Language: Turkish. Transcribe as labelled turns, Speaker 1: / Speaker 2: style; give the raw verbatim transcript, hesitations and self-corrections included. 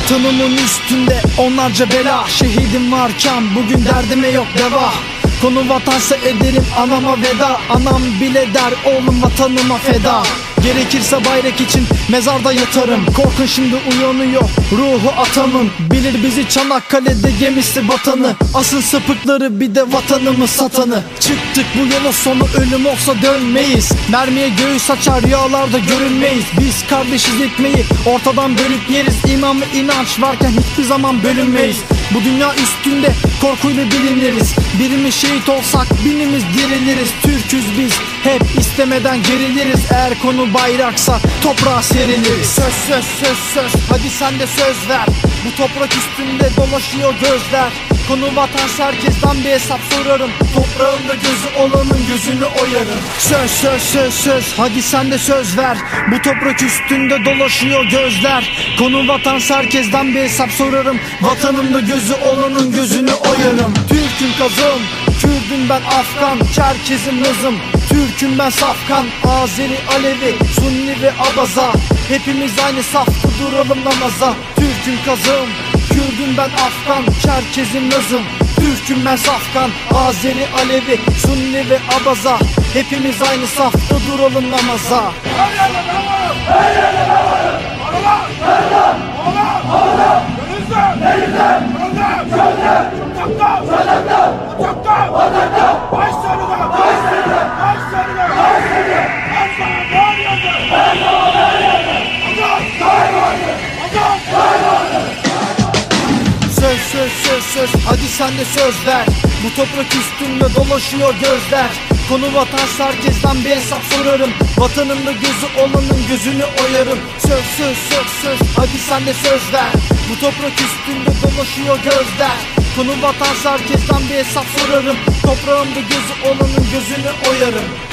Speaker 1: Vatanımın üstünde onlarca bela, şehidim varken bugün derdime yok deva. Konu vatansa ederim anama veda. Anam bile der oğlum vatanıma feda. Gerekirse bayrak için mezarda yatarım. Korkun şimdi uyanıyor ruhu atamın. Bilir bizi Çanakkale'de gemisi batanı. Asıl sapıkları bir de vatanımı satanı. Çıktık bu yola sonu ölüm olsa dönmeyiz. Mermiye göğüs açar rüyalarda görünmeyiz. Biz kardeşiz ekmeği ortadan bölüp yeriz. İman ve inanç varken hiçbir zaman bölünmeyiz. Bu dünya üstünde korkuyla biliniriz. Birimiz şehit olsak binimiz diriliriz. Türküz biz hep istemeden geriliriz. Eğer konu bayraksa toprağa seriliriz. Söz söz söz söz hadi sen de söz ver. Bu toprak üstünde dolaşıyor gözler. Konu vatansa herkesten bir hesap sorarım. Toprağında gözü olanın gözünü oyarım. Söz söz söz söz hadi sen de söz ver. Bu toprak üstünde dolaşıyor gözler. Konu vatansa herkesten bir hesap sorarım. Vatanımda gözü olanın gözünü oyarım. Türk'üm kazım, Kürdüm ben Afgan, Çerkezim Lazım. Türk'üm ben Safkan, Azeri, Alevi, Sunni ve Abaza. Hepimiz aynı safta duralım namaza. Türk'üm kazım, Kürdüm ben Afgan, Çerkezim Lazım. Türk'üm ben Safkan, Azeri, Alevi, Sunni ve Abaza. Hepimiz aynı safta duralım namaza.
Speaker 2: Her yerde ben varım, her yerde ben varım. Arala, Serdar, Oğlan, Oğlan, Denizler, Denizler, Gönler, Gönler, Uçakta, Uçakta, Uçakta, Uçakta, Başlarıda, Başlarıda, Başlarıda, Başlarıda, her zaman her yerde, her zaman her yerde. Adam, daim vardır, adam, daim vardır.
Speaker 1: Söz söz söz söz hadi sen de söz ver. Bu toprak üstünde dolaşıyor gözler. Konu vatansa herkesten bir hesap sorarım. Vatanımda gözü olanın gözünü oyarım. Söz söz söz söz hadi sen de söz ver. Bu toprak üstünde dolaşıyor gözler. Konu vatansa herkesten bir hesap sorarım. Toprağımda gözü olanın gözünü oyarım.